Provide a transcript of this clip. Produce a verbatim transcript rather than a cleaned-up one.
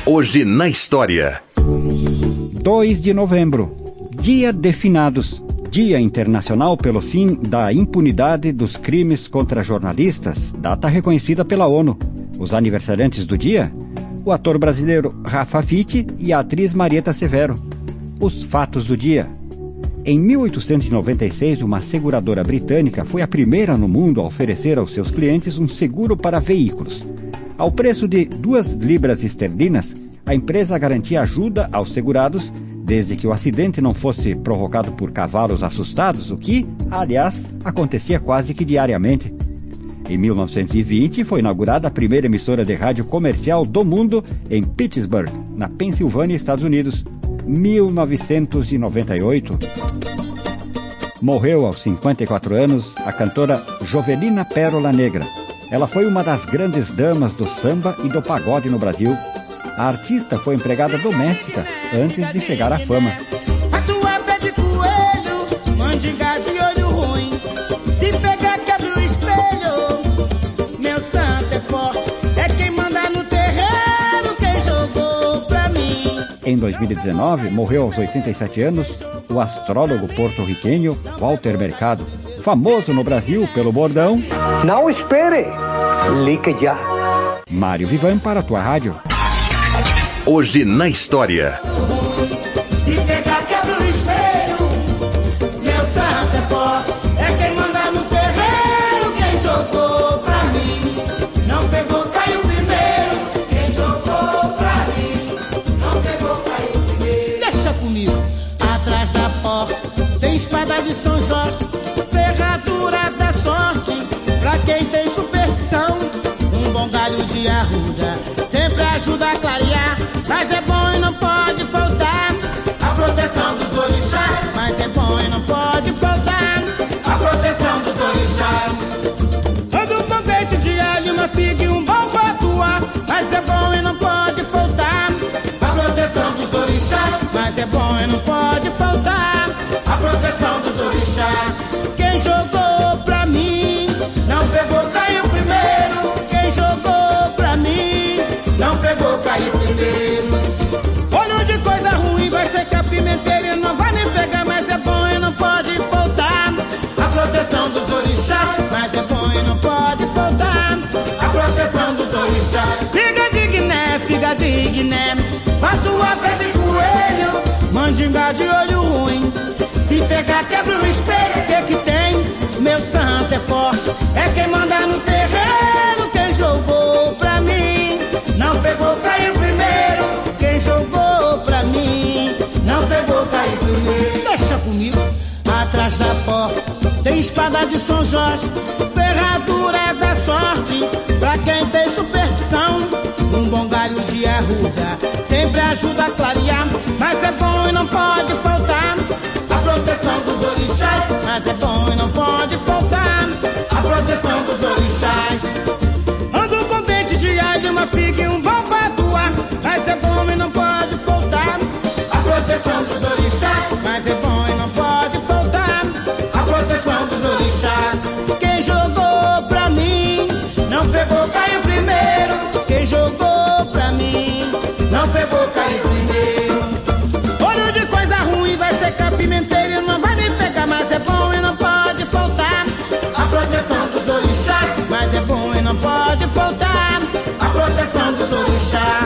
Hoje na história. dois de novembro, Dia de Finados, Dia Internacional pelo Fim da Impunidade dos Crimes contra Jornalistas, data reconhecida pela ONU. Os aniversariantes do dia? O ator brasileiro Rafa Fitti e a atriz Marieta Severo. Os fatos do dia. Em mil oitocentos e noventa e seis, uma seguradora britânica foi a primeira no mundo a oferecer aos seus clientes um seguro para veículos. Ao preço de duas libras esterlinas, a empresa garantia ajuda aos segurados, desde que o acidente não fosse provocado por cavalos assustados, o que, aliás, acontecia quase que diariamente. Em mil novecentos e vinte, foi inaugurada a primeira emissora de rádio comercial do mundo em Pittsburgh, na Pensilvânia, Estados Unidos. mil novecentos e noventa e oito. Morreu aos cinquenta e quatro anos a cantora Jovelina Pérola Negra. Ela foi uma das grandes damas do samba e do pagode no Brasil. A artista foi empregada doméstica antes de chegar à fama. A tua pé de coelho, mandinga de olho ruim. Se pegar, quebra o espelho. Meu santo é forte, é quem manda no terreiro, quem jogou pra mim. Em dois mil e dezenove, morreu aos oitenta e sete anos o astrólogo porto-riquenho Walter Mercado, famoso no Brasil pelo bordão Não espere, ligue já. Mário Vivan para a tua rádio. Hoje na história. Se pegar, quebra o espelho. Meu santo é forte, é quem manda no terreiro, quem jogou pra mim. Não pegou, caiu primeiro. Quem jogou pra mim. Não pegou, caiu primeiro. Deixa comigo. Atrás da porta tem espada de São Jorge, ferradura da sorte pra quem tem superstição. Um bom galho de arruda sempre ajuda a clarear, mas é bom e não pode faltar a proteção dos orixás. Mas é bom e não pode faltar a proteção dos orixás. Ando com dente de alho, uma figa e um bom patuá, mas é bom e não pode faltar a proteção dos orixás. Mas é bom e não pode faltar a proteção dos orixás. Quem jogou pra mim não pegou, caiu primeiro. Quem jogou pra mim não pegou, caiu primeiro. Olho de coisa ruim, vai ser capimenteiro e não vai me pegar, mas é bom e não pode faltar a proteção dos orixás. Mas é bom e não pode faltar a proteção dos orixás. Figa de Guiné, figa de Guiné, patua pé de coelho, mandinga de olho ruim. Se pegar, quebra o espelho, o que que tem? Meu santo é forte, é quem manda no terreiro, quem jogou pra mim não pegou, caiu primeiro. Quem jogou pra mim não pegou, caiu primeiro. Deixa comigo. Atrás da porta tem espada de São Jorge, ferradura da sorte pra quem tem superstição. Um bom galho de arruda sempre ajuda a clarear, mas é bom e não pode faltar a proteção dos orixás. Mas é bom e não pode faltar a proteção dos orixás. Ando com dente de alho, uma figa e um bom patuá, mas é bom e não pode faltar a proteção dos orixás. Mas é bom e não pode faltar a proteção dos orixás. Quem jogou pra mim não pegou, caiu primeiro. Quem jogou pra mim não pegou, caiu primeiro. Olho de coisa ruim, vai ser capimenteiro e não vai me pegar, mas é bom e não pode faltar a proteção dos orixás. Mas é bom e não pode faltar a proteção dos orixás.